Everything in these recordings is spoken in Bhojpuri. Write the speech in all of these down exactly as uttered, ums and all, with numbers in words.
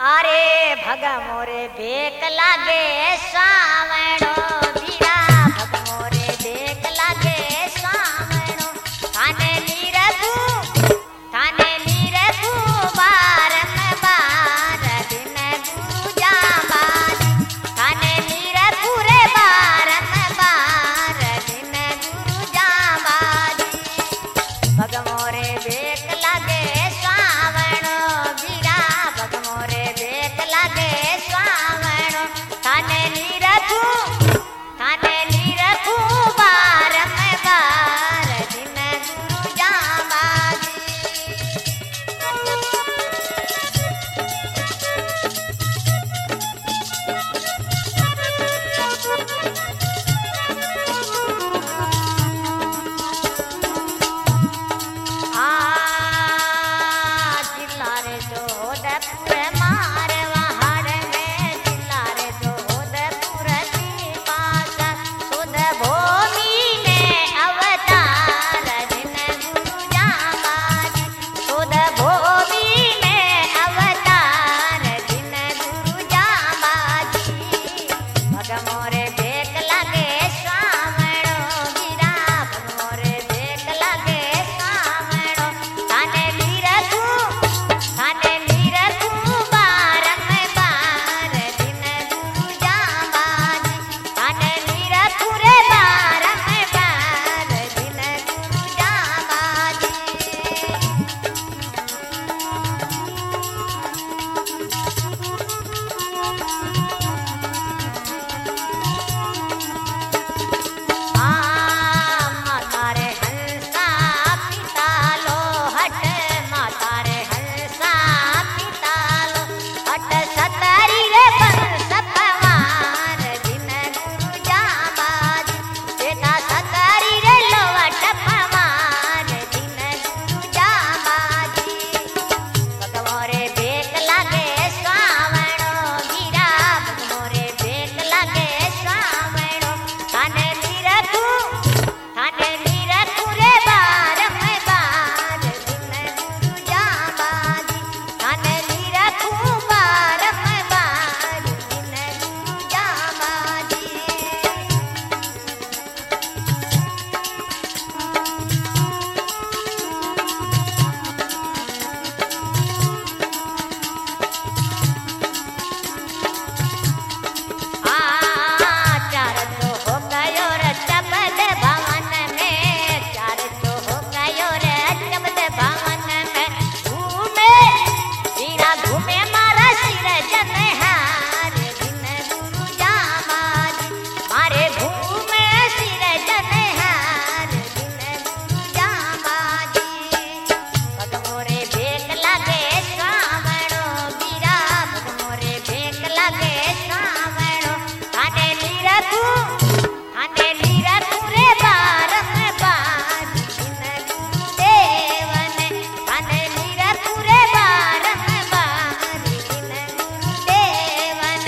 अरे भग मोरे बेक लागे सावणो बीरा भग मोरे बेक लागे सावणो थाने नीरखू थाने नीरखू बारम बार दिन गुरु जाबाजी थाने नीरखू रे बारम बार दिन गुरु जाबाजी भग मोरे बेक लागे सावणो बीरा भग मोरे बेक लागे स्वावणो थाने नीरखू थाने नीरखू बारम बार दिन गुरु जाबाजी आ जिला रे जोधपुर मारवा हाड़ में जिला रे जोधपुर की पास सुध भूमि में अवतार दिन गुरु जाबाजी सुध भूमि में अवतार दिन गुरु जाबाजी भग मोरे बेक लागे स्वावणो बीरा भग मोरे बेक लागे स्वावणो थाने नीरखू थाने नीरखू बारम बार दिन गुरु जाबाजी थाने नीरखू रे बारम बार दिन गुरु जाबाजी आ माता रे हंसा पिता लो हट माता रे हंसा पिता लो हट सतरी रे बंस पवार दिन गुरु जाबाजी बेटा सतरी रे लो हट पवार दिन गुरु जाबाजी भग मोरे बेक लागे स्वावणो बीरा भग मोरे बेक लागे स्वावणो थाने नीरखू थाने नीरखू रे बारम बार दिन गुरु जाबाजी थाने नीरखू बारम बार दिन गुरु जाबाजी आ चार तो हो गयो रे चबद भवन में चार तो हो गयो रे चबद भवन में घूमे बीरा घूमे मारा सिर जनहार दिन गुरु जाबाजी मारे घूमे सिर जनहार दिन गुरु जाबाजी भग मोरे बेक लागे स्वावणो बीरा भग मोरे बेक लागे स्वावणो थाने नीरखू थाने नीरखू रे बारम बार दिन गुरु देवन थाने नीरखू रे बारम बार दिन गुरु देवन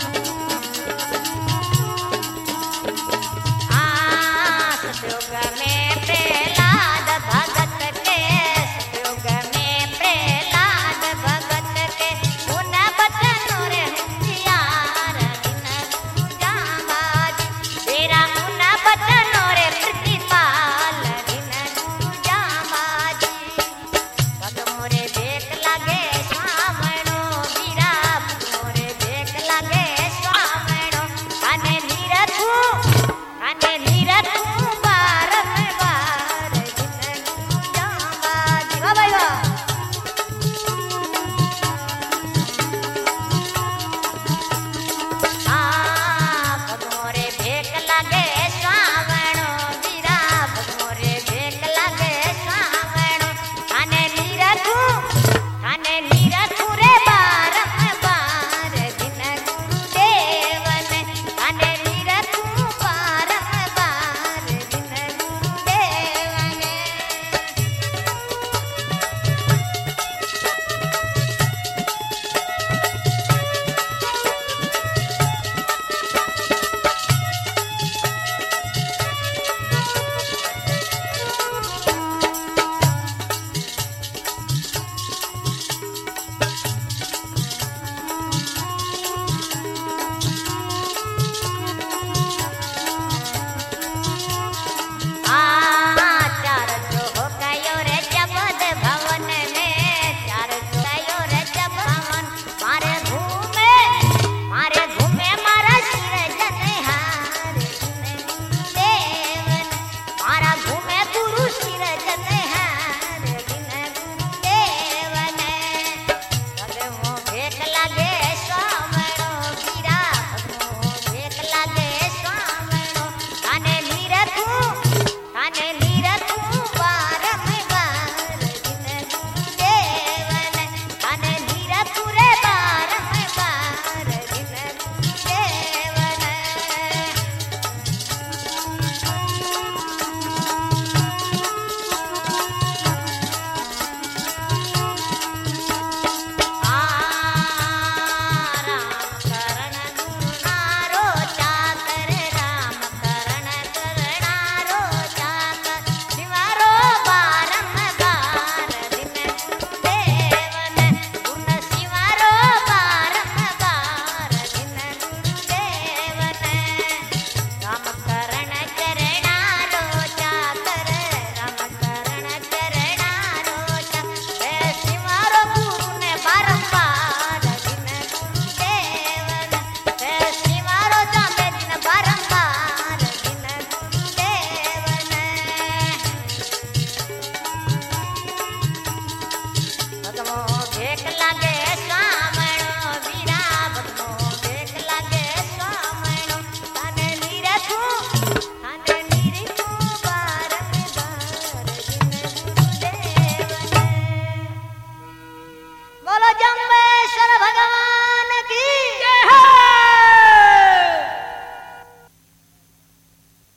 आ सतयुग में